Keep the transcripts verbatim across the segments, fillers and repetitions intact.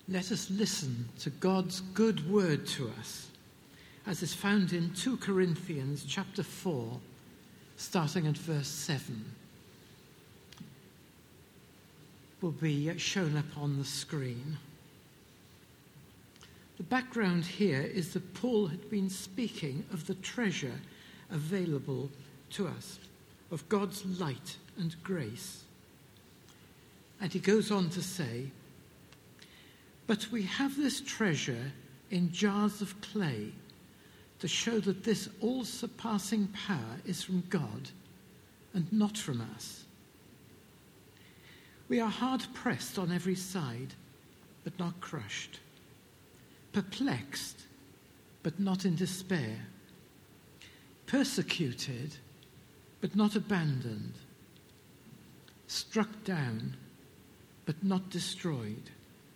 Let us listen to God's good word to us, as is found in two Corinthians chapter four, starting at verse seven. Will be shown up on the screen. The background here is that Paul had been speaking of the treasure available to us, of God's light and grace. And he goes on to say, "But we have this treasure in jars of clay to show that this all-surpassing power is from God and not from us. We are hard-pressed on every side, but not crushed, perplexed, but not in despair, persecuted, but not abandoned, struck down, but not destroyed.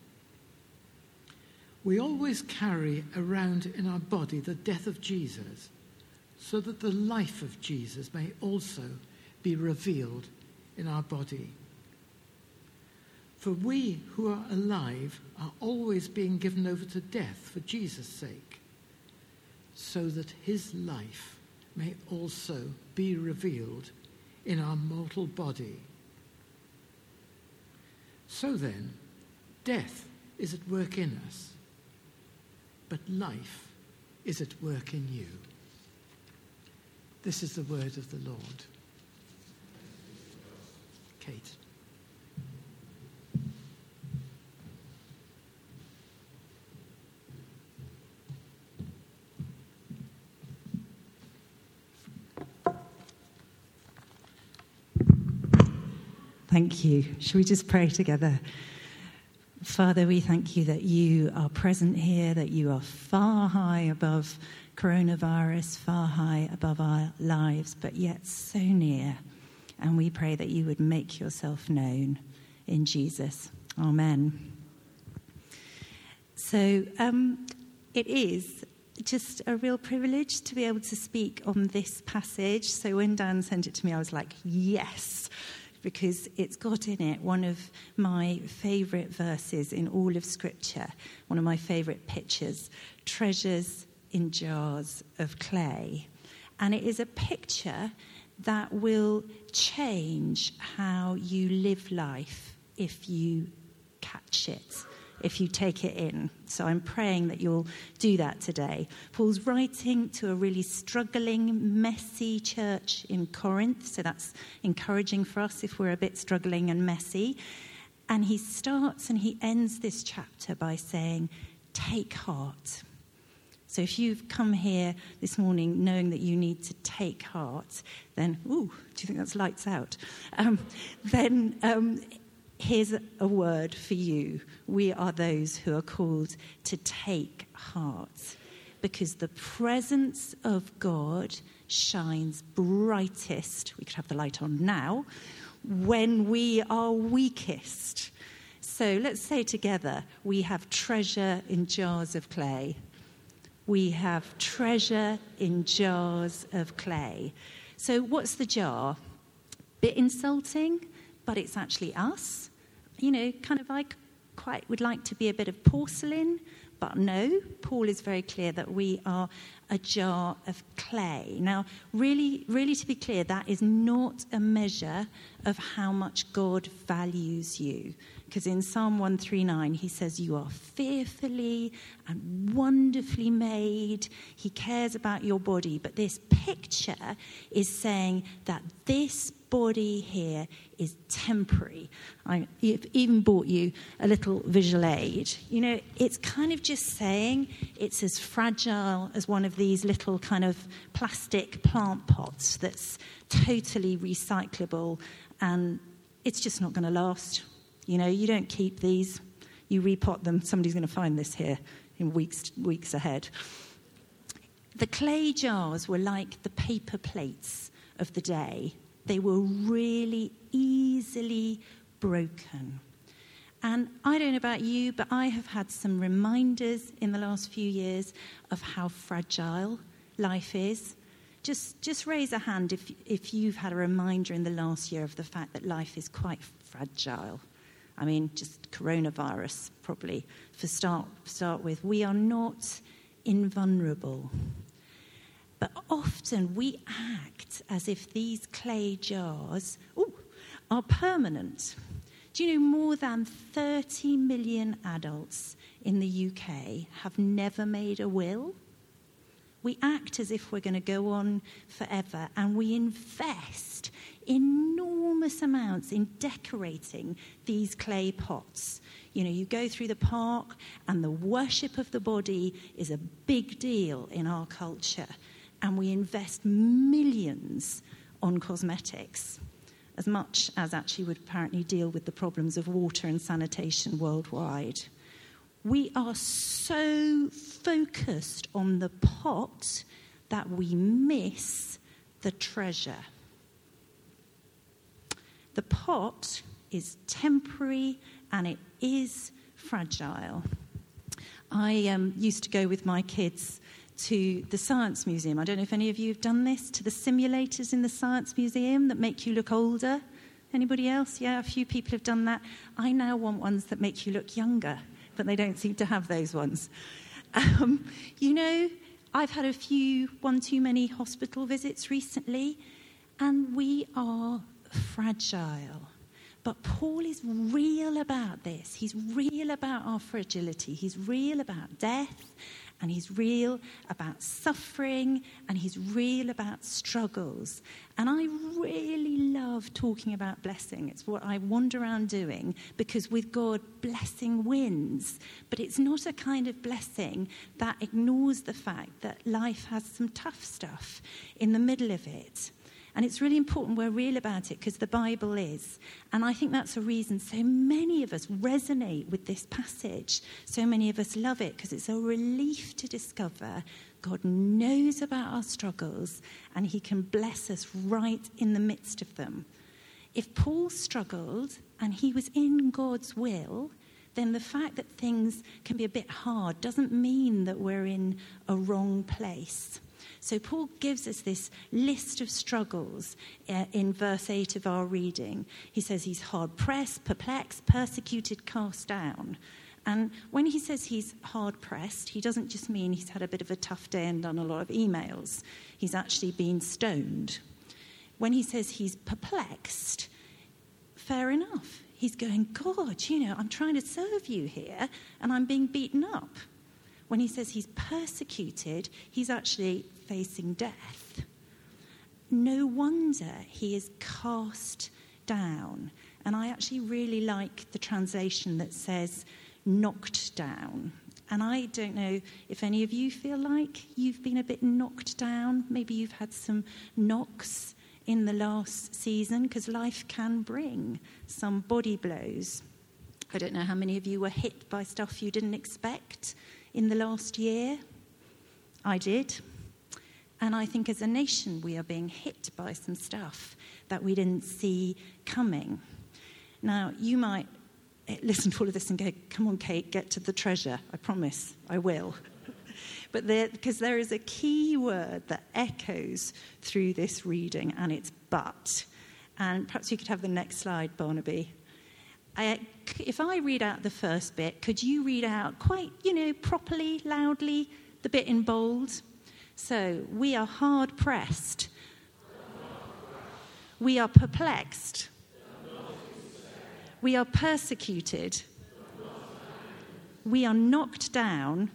We always carry around in our body the death of Jesus, so that the life of Jesus may also be revealed in our body. For we who are alive are always being given over to death for Jesus' sake, so that his life may also be revealed in our mortal body. So then, death is at work in us, but life is at work in you." This is the word of the Lord. Kate. Thank you. Shall we just pray together? Father, we thank you that you are present here, that you are far high above coronavirus, far high above our lives, but yet so near. And we pray that you would make yourself known in Jesus. Amen. So um, it is just a real privilege to be able to speak on this passage. So when Dan sent it to me, I was like, yes, because it's got in it one of my favourite verses in all of Scripture, one of my favourite pictures, treasures in jars of clay. And it is a picture that will change how you live life if you catch it, if you take it in. So I'm praying that you'll do that today. Paul's writing to a really struggling, messy church in Corinth, so that's encouraging for us if we're a bit struggling and messy. And he starts and he ends this chapter by saying, take heart. So if you've come here this morning knowing that you need to take heart, then, ooh, do you think that's lights out? Um, then um, here's a word for you. We are those who are called to take heart, because the presence of God shines brightest, we could have the light on now, when we are weakest. So let's say together, we have treasure in jars of clay. We have treasure in jars of clay. So what's the jar? Bit insulting, but it's actually us. You know, kind of I quite would like to be a bit of porcelain, but no, Paul is very clear that we are a jar of clay. Now, really, really to be clear, that is not a measure of how much God values you. Because in Psalm one thirty-nine, he says you are fearfully and wonderfully made. He cares about your body. But this picture is saying that this body here is temporary. I even bought you a little visual aid. You know, it's kind of just saying it's as fragile as one of these little kind of plastic plant pots that's totally recyclable, and it's just not going to last. You know, you don't keep these, you repot them. Somebody's going to find this here in weeks weeks ahead. The clay jars were like the paper plates of the day. They were really easily broken. And I don't know about you, but I have had some reminders in the last few years of how fragile life is. Just just raise a hand if if you've had a reminder in the last year of the fact that life is quite fragile. I mean, just coronavirus, probably, for start start with. We are not invulnerable. But often we act as if these clay jars ooh, are permanent. Do you know more than thirty million adults in the U K have never made a will? We act as if we're going to go on forever, and we invest enormous amounts in decorating these clay pots. You know, you go through the park and the worship of the body is a big deal in our culture, and we invest millions on cosmetics, as much as actually would apparently deal with the problems of water and sanitation worldwide. We are so focused on the pot that we miss the treasure. The pot is temporary and it is fragile. I um, used to go with my kids to the Science Museum. I don't know if any of you have done this, to the simulators in the Science Museum that make you look older. Anybody else? Yeah, a few people have done that. I now want ones that make you look younger, but they don't seem to have those ones. Um, you know, I've had a few one too many hospital visits recently, and we are fragile. But Paul is real about this. He's real about our fragility. He's real about death, and he's real about suffering, and he's real about struggles. And I really love talking about blessing. It's what I wander around doing, because with God, blessing wins. But it's not a kind of blessing that ignores the fact that life has some tough stuff in the middle of it. And it's really important we're real about it, because the Bible is. And I think that's a reason so many of us resonate with this passage. So many of us love it, because it's a relief to discover God knows about our struggles and he can bless us right in the midst of them. If Paul struggled and he was in God's will, then the fact that things can be a bit hard doesn't mean that we're in a wrong place. So Paul gives us this list of struggles uh, in verse eight of our reading. He says he's hard-pressed, perplexed, persecuted, cast down. And when he says he's hard-pressed, he doesn't just mean he's had a bit of a tough day and done a lot of emails. He's actually been stoned. When he says he's perplexed, fair enough. He's going, God, you know, I'm trying to serve you here, and I'm being beaten up. When he says he's persecuted, he's actually facing death. No wonder he is cast down. And I actually really like the translation that says knocked down. And I don't know if any of you feel like you've been a bit knocked down. Maybe you've had some knocks in the last season, because life can bring some body blows. I don't know how many of you were hit by stuff you didn't expect in the last year. I did. And I think as a nation we are being hit by some stuff that we didn't see coming. Now, you might listen to all of this and go, come on, Kate, get to the treasure. I promise, I will. But there, because there is a key word that echoes through this reading, and it's but. And perhaps you could have the next slide, Barnaby. I, if I read out the first bit, could you read out quite, you know, properly, loudly, the bit in bold? So, we are hard-pressed. We are perplexed. We are persecuted. We are knocked down.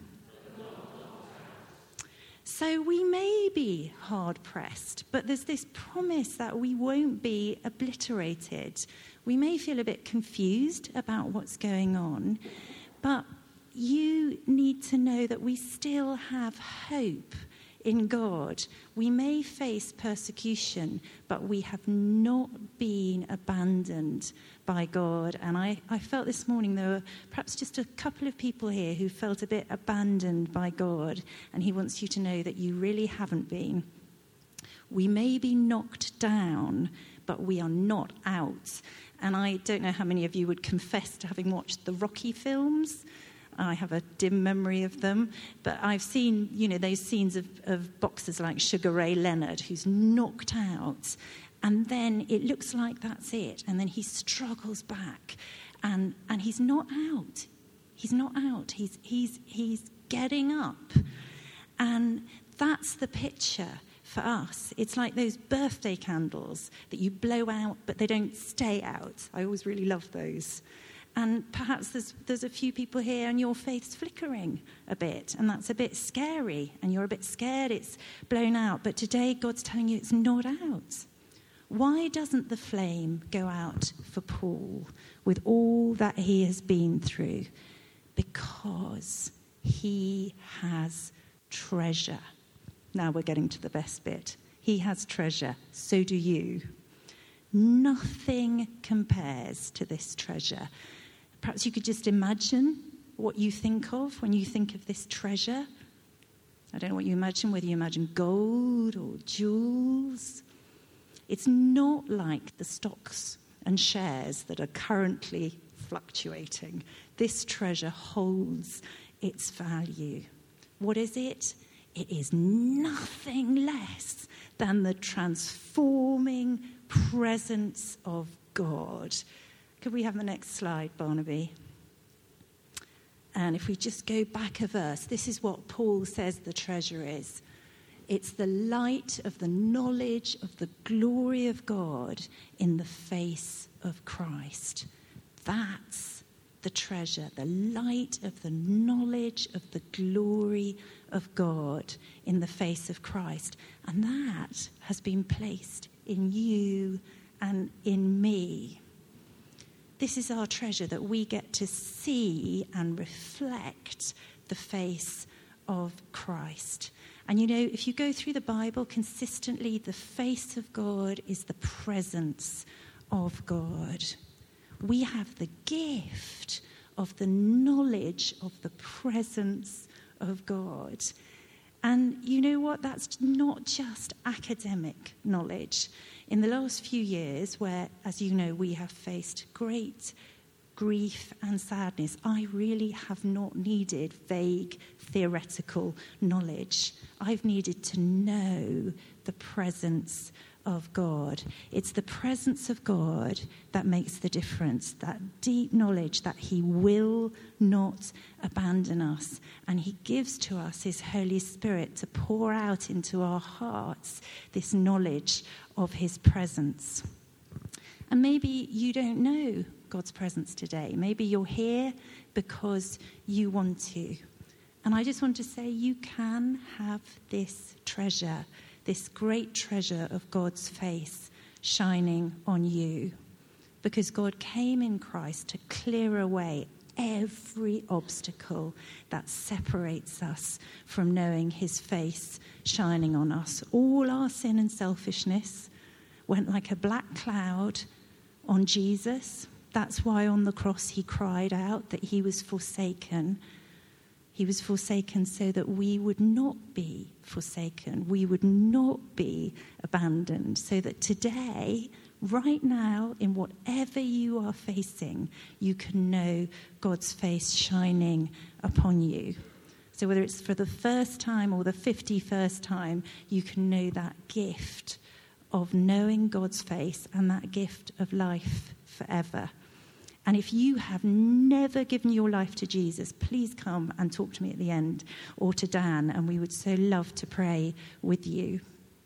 So we may be hard-pressed, but there's this promise that we won't be obliterated. We may feel a bit confused about what's going on, but you need to know that we still have hope in God. We may face persecution, but we have not been abandoned by God. And I, I felt this morning there were perhaps just a couple of people here who felt a bit abandoned by God, and he wants you to know that you really haven't been. We may be knocked down, but we are not out. And I don't know how many of you would confess to having watched the Rocky films. I have a dim memory of them, but I've seen, you know, those scenes of, of boxers like Sugar Ray Leonard, who's knocked out, and then it looks like that's it, and then he struggles back, And and he's not out. He's not out. He's he's he's getting up. And that's the picture for us. It's like those birthday candles that you blow out, but they don't stay out. I always really love those. And perhaps there's there's a few people here and your faith's flickering a bit, and that's a bit scary, and you're a bit scared it's blown out. But today God's telling you it's not out. Why doesn't the flame go out for Paul with all that he has been through? Because he has treasure. Now we're getting to the best bit. He has treasure. So do you. Nothing compares to this treasure. Perhaps you could just imagine what you think of when you think of this treasure. I don't know what you imagine, whether you imagine gold or jewels. It's not like the stocks and shares that are currently fluctuating. This treasure holds its value. What is it? It is nothing less than the transforming presence of God. Could we have the next slide, Barnaby? And if we just go back a verse, this is what Paul says the treasure is. It's the light of the knowledge of the glory of God in the face of Christ. That's the treasure, the light of the knowledge of the glory of God in the face of Christ. And that has been placed in you and in me. This is our treasure, that we get to see and reflect the face of Christ. And you know, if you go through the Bible consistently, the face of God is the presence of God. We have the gift of the knowledge of the presence of God. And you know what? That's not just academic knowledge. In the last few years, where, as you know, we have faced great grief and sadness, I really have not needed vague theoretical knowledge. I've needed to know the presence of God. It's the presence of God that makes the difference, that deep knowledge that he will not abandon us. And he gives to us his Holy Spirit to pour out into our hearts this knowledge of his presence. And maybe you don't know God's presence today. Maybe you're here because you want to. And I just want to say you can have this treasure, this great treasure of God's face shining on you. Because God came in Christ to clear away every obstacle that separates us from knowing his face shining on us. All our sin and selfishness went like a black cloud on Jesus. That's why on the cross he cried out that he was forsaken. He was forsaken so that we would not be forsaken. We would not be abandoned. So that today, right now, in whatever you are facing, you can know God's face shining upon you. So whether it's for the first time or the fifty-first time, you can know that gift of knowing God's face and that gift of life forever. And if you have never given your life to Jesus, please come and talk to me at the end, or to Dan, and we would so love to pray with you.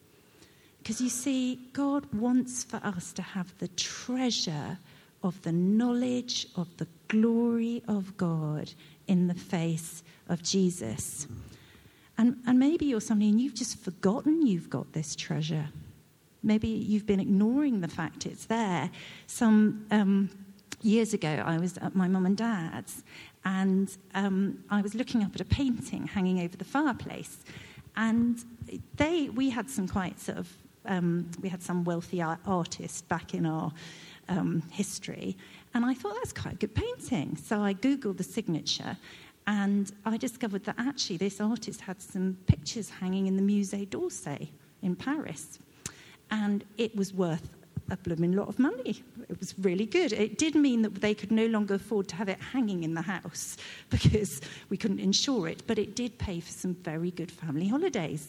Because you see, God wants for us to have the treasure of the knowledge of the glory of God in the face of Jesus. And, and maybe you're somebody and you've just forgotten you've got this treasure. Maybe you've been ignoring the fact it's there. Some um, years ago, I was at my mum and dad's, and um, I was looking up at a painting hanging over the fireplace. And they, we had some quite sort of, um, we had some wealthy art- artist back in our um, history. And I thought, that's quite a good painting. So I Googled the signature, and I discovered that actually this artist had some pictures hanging in the Musée d'Orsay in Paris. And it was worth a blooming lot of money. It was really good. It did mean that they could no longer afford to have it hanging in the house because we couldn't insure it, but it did pay for some very good family holidays.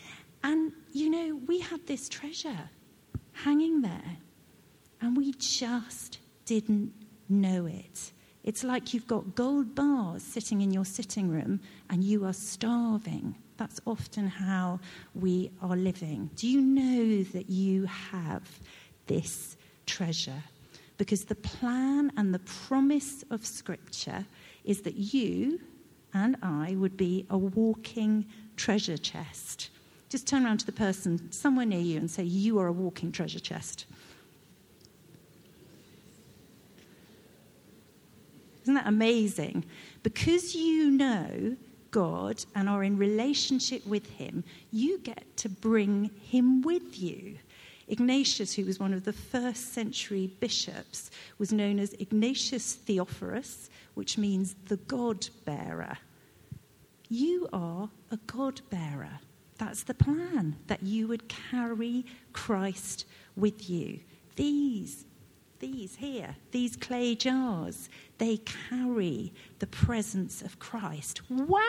And, you know, we had this treasure hanging there, and we just didn't know it. It's like you've got gold bars sitting in your sitting room and you are starving. That's often how we are living. Do you know that you have this treasure? Because the plan and the promise of Scripture is that you and I would be a walking treasure chest. Just turn around to the person somewhere near you and say, you are a walking treasure chest. Isn't that amazing? Because you know God and are in relationship with him, you get to bring him with you. Ignatius, who was one of the first century bishops, was known as Ignatius Theophorus, which means the God-bearer. You are a God-bearer. That's the plan, that you would carry Christ with you. These, these here, these clay jars, they carry the presence of Christ.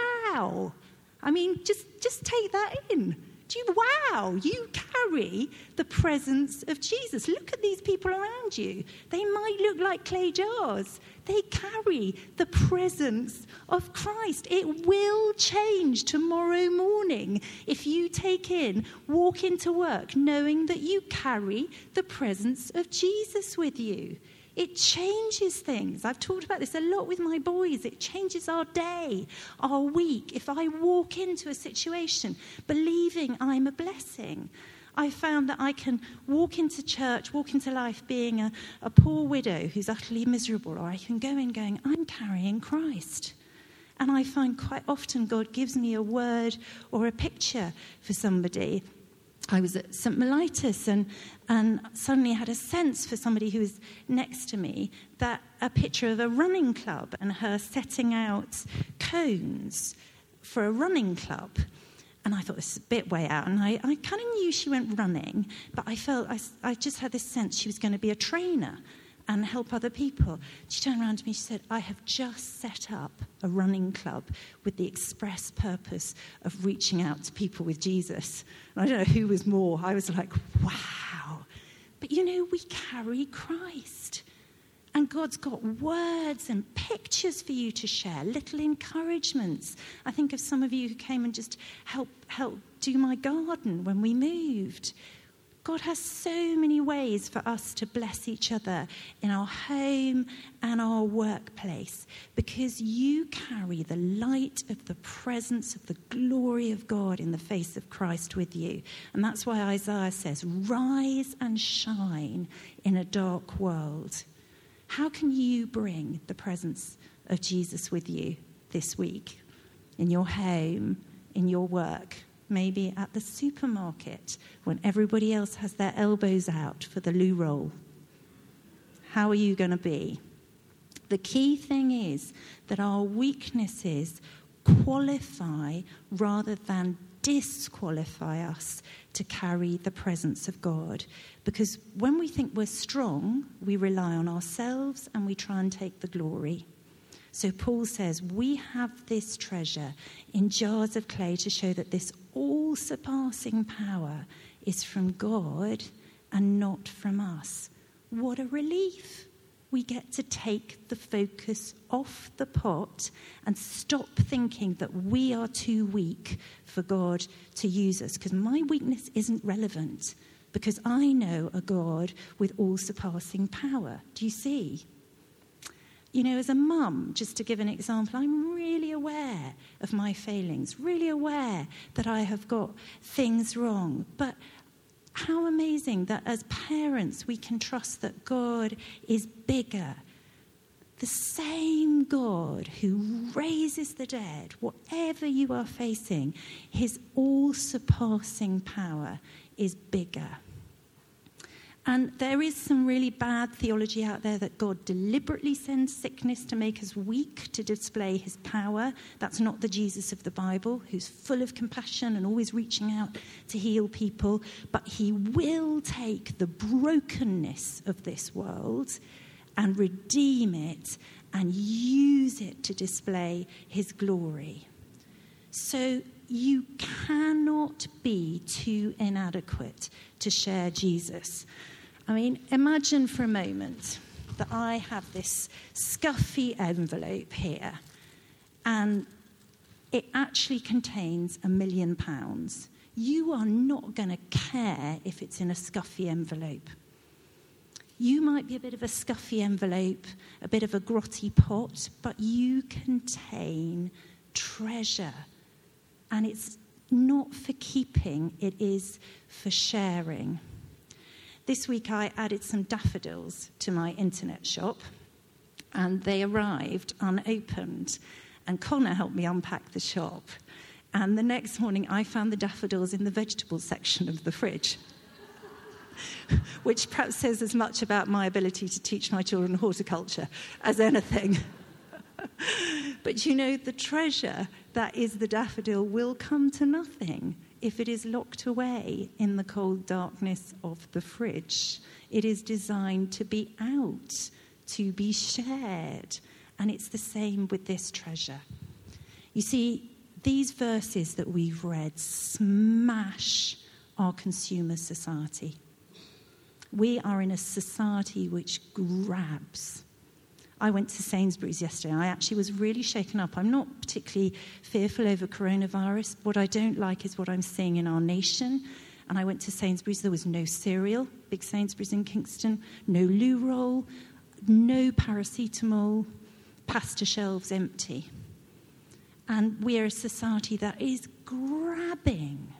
Wow! I mean, just, just take that in. Do you, wow, you carry the presence of Jesus. Look at these people around you. They might look like clay jars. They carry the presence of Christ. It will change tomorrow morning if you take in, walk into work, knowing that you carry the presence of Jesus with you. It changes things. I've talked about this a lot with my boys. It changes our day, our week. If I walk into a situation believing I'm a blessing, I found that I can walk into church, walk into life being a, a poor widow who's utterly miserable, or I can go in going, I'm carrying Christ. And I find quite often God gives me a word or a picture for somebody. I was at Saint Mellitus and, and suddenly had a sense for somebody who was next to me that a picture of a running club and her setting out cones for a running club. And I thought, this is a bit way out. And I, I kind of knew she went running, but I felt, I, I just had this sense she was going to be a trainer and help other people. She turned around to me, she said, I have just set up a running club with the express purpose of reaching out to people with Jesus. And I don't know who was more. I was like, wow. But you know, we carry Christ. And God's got words and pictures for you to share, little encouragements. I think of some of you who came and just helped help do my garden when we moved. God has so many ways for us to bless each other in our home and our workplace, because you carry the light of the presence of the glory of God in the face of Christ with you. And that's why Isaiah says, rise and shine in a dark world. How can you bring the presence of Jesus with you this week? In your home, in your work, maybe at the supermarket when everybody else has their elbows out for the loo roll. How are you going to be? The key thing is that our weaknesses qualify rather than disqualify us to carry the presence of God. Because when we think we're strong, we rely on ourselves and we try and take the glory. So Paul says, we have this treasure in jars of clay to show that this all-surpassing power is from God and not from us. What a relief. We get to take the focus off the pot and stop thinking that we are too weak for God to use us, because my weakness isn't relevant, because I know a God with all-surpassing power. Do you see? You know, as a mum, just to give an example, I'm really aware of my failings, really aware that I have got things wrong. But how amazing that as parents we can trust that God is bigger. The same God who raises the dead, whatever you are facing, his all-surpassing power is bigger. And there is some really bad theology out there that God deliberately sends sickness to make us weak, to display his power. That's not the Jesus of the Bible, who's full of compassion and always reaching out to heal people. But he will take the brokenness of this world and redeem it and use it to display his glory. So you cannot be too inadequate to share Jesus. I mean, imagine for a moment that I have this scuffy envelope here, and it actually contains a million pounds, you are not going to care if it's in a scuffy envelope. You might be a bit of a scuffy envelope, a bit of a grotty pot, but you contain treasure. And it's not for keeping, it is for sharing. This week I added some daffodils to my internet shop, and they arrived unopened. And Connor helped me unpack the shop. And the next morning I found the daffodils in the vegetable section of the fridge, which perhaps says as much about my ability to teach my children horticulture as anything. But you know, the treasure that is the daffodil will come to nothing if it is locked away in the cold darkness of the fridge. It is designed to be out, to be shared. And it's the same with this treasure. You see, these verses that we've read smash our consumer society. We are in a society which grabs. I went to Sainsbury's yesterday. I actually was really shaken up. I'm not particularly fearful over coronavirus. What I don't like is what I'm seeing in our nation. And I went to Sainsbury's. There was no cereal, big Sainsbury's in Kingston, no loo roll, no paracetamol, pasta shelves empty. And we are a society that is grabbing.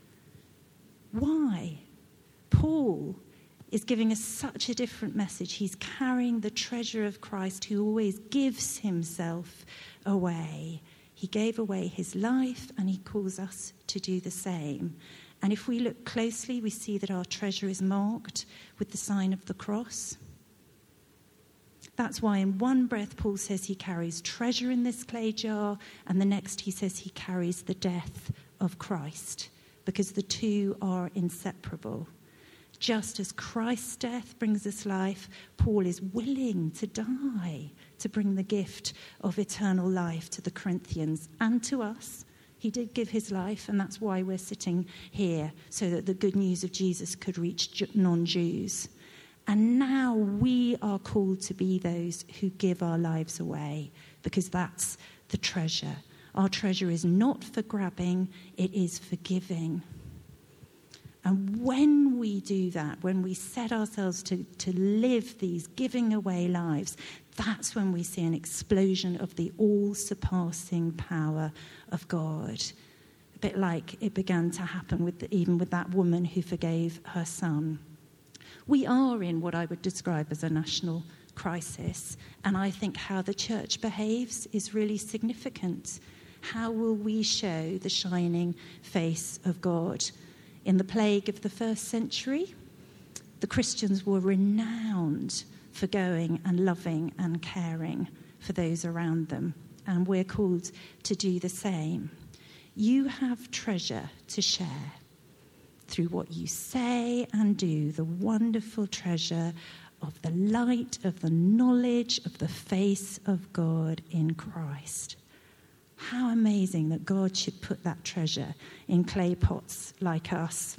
Why? Paul is giving us such a different message. He's carrying the treasure of Christ, who always gives himself away. He gave away his life, and he calls us to do the same. And if we look closely, we see that our treasure is marked with the sign of the cross. That's why in one breath Paul says he carries treasure in this clay jar, and the next he says he carries the death of Christ, because the two are inseparable. Just as Christ's death brings us life, Paul is willing to die to bring the gift of eternal life to the Corinthians and to us. He did give his life, and that's why we're sitting here, so that the good news of Jesus could reach non-Jews. And now we are called to be those who give our lives away, because that's the treasure. Our treasure is not for grabbing, it is for giving. And when we do that, when we set ourselves to, to live these giving away lives, that's when we see an explosion of the all-surpassing power of God. A bit like it began to happen with the, even with that woman who forgave her son. We are in what I would describe as a national crisis, and I think how the church behaves is really significant. How will we show the shining face of God? In the plague of the first century, the Christians were renowned for going and loving and caring for those around them, and we're called to do the same. You have treasure to share through what you say and do, the wonderful treasure of the light of the knowledge of the face of God in Christ. How amazing that God should put that treasure in clay pots like us.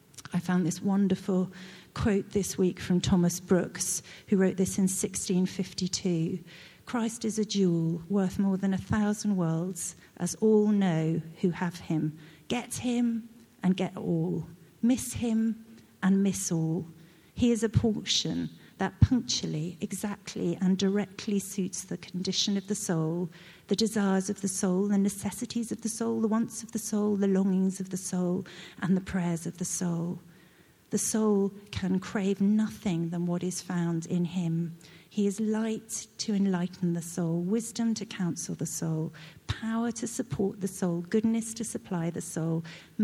I found this wonderful quote this week from Thomas Brooks, who wrote this in sixteen fifty-two. Christ is a jewel worth more than a thousand worlds, as all know who have him. Get him and get all. Miss him and miss all. He is a portion that punctually, exactly, and directly suits the condition of the soul, the desires of the soul, the necessities of the soul, the wants of the soul, the longings of the soul, and the prayers of the soul. The soul can crave nothing than what is found in him. He is light to enlighten the soul, wisdom to counsel the soul, power to support the soul, goodness to supply the soul,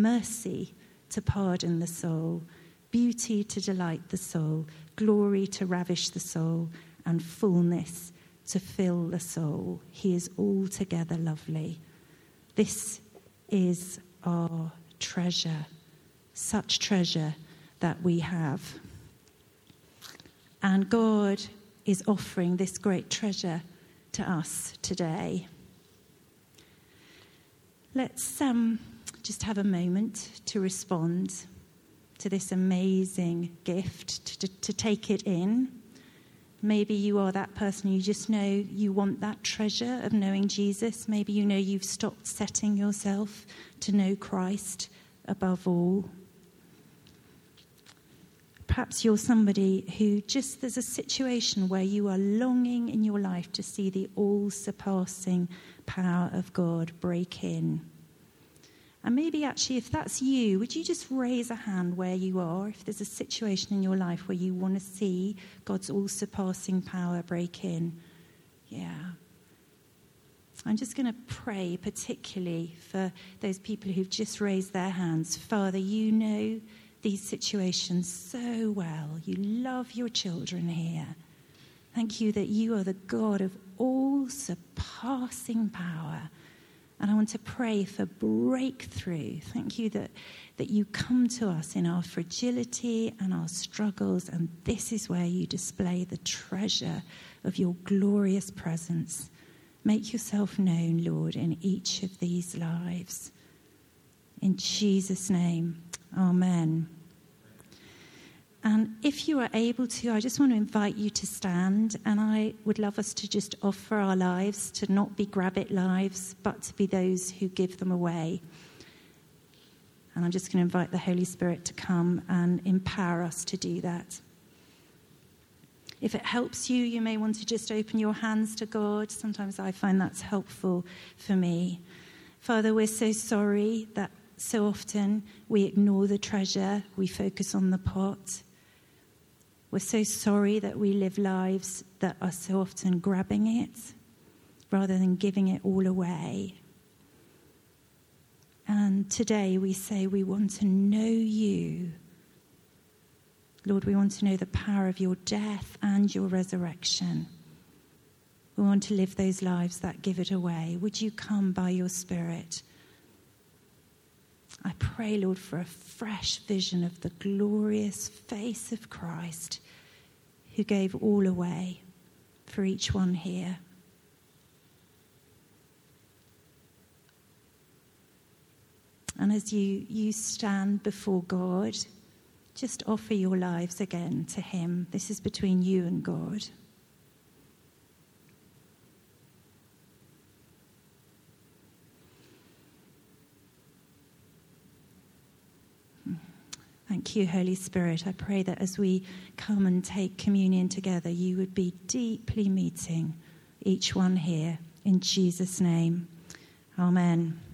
mercy to pardon the soul, beauty to delight the soul, glory to ravish the soul, and fullness to fill the soul. He is altogether lovely. This is our treasure, such treasure that we have. And God is offering this great treasure to us today. Let's um, just have a moment to respond to this amazing gift, to, to take it in, Maybe you are that person, you just know you want that treasure of knowing Jesus. Maybe you know you've stopped setting yourself to know Christ above all. Perhaps you're somebody who just, there's a situation where you are longing in your life to see the all-surpassing power of God break in. And maybe actually, if that's you, would you just raise a hand where you are? If there's a situation in your life where you want to see God's all-surpassing power break in. Yeah. I'm just going to pray particularly for those people who've just raised their hands. Father, you know these situations so well. You love your children here. Thank you that you are the God of all-surpassing power. And I want to pray for breakthrough. Thank you that, that you come to us in our fragility and our struggles, and this is where you display the treasure of your glorious presence. Make yourself known, Lord, in each of these lives. In Jesus' name, amen. And if you are able to, I just want to invite you to stand, and I would love us to just offer our lives to not be grab-it lives, but to be those who give them away. And I'm just going to invite the Holy Spirit to come and empower us to do that. If it helps you, you may want to just open your hands to God. Sometimes I find that's helpful for me. Father, we're so sorry that so often we ignore the treasure, we focus on the pot. We're so sorry that we live lives that are so often grabbing it rather than giving it all away. And today we say we want to know you. Lord, we want to know the power of your death and your resurrection. We want to live those lives that give it away. Would you come by your Spirit? I pray, Lord, for a fresh vision of the glorious face of Christ who gave all away for each one here. And as you, you stand before God, just offer your lives again to him. This is between you and God. Thank you, Holy Spirit. I pray that as we come and take communion together, you would be deeply meeting each one here. In Jesus' name, amen.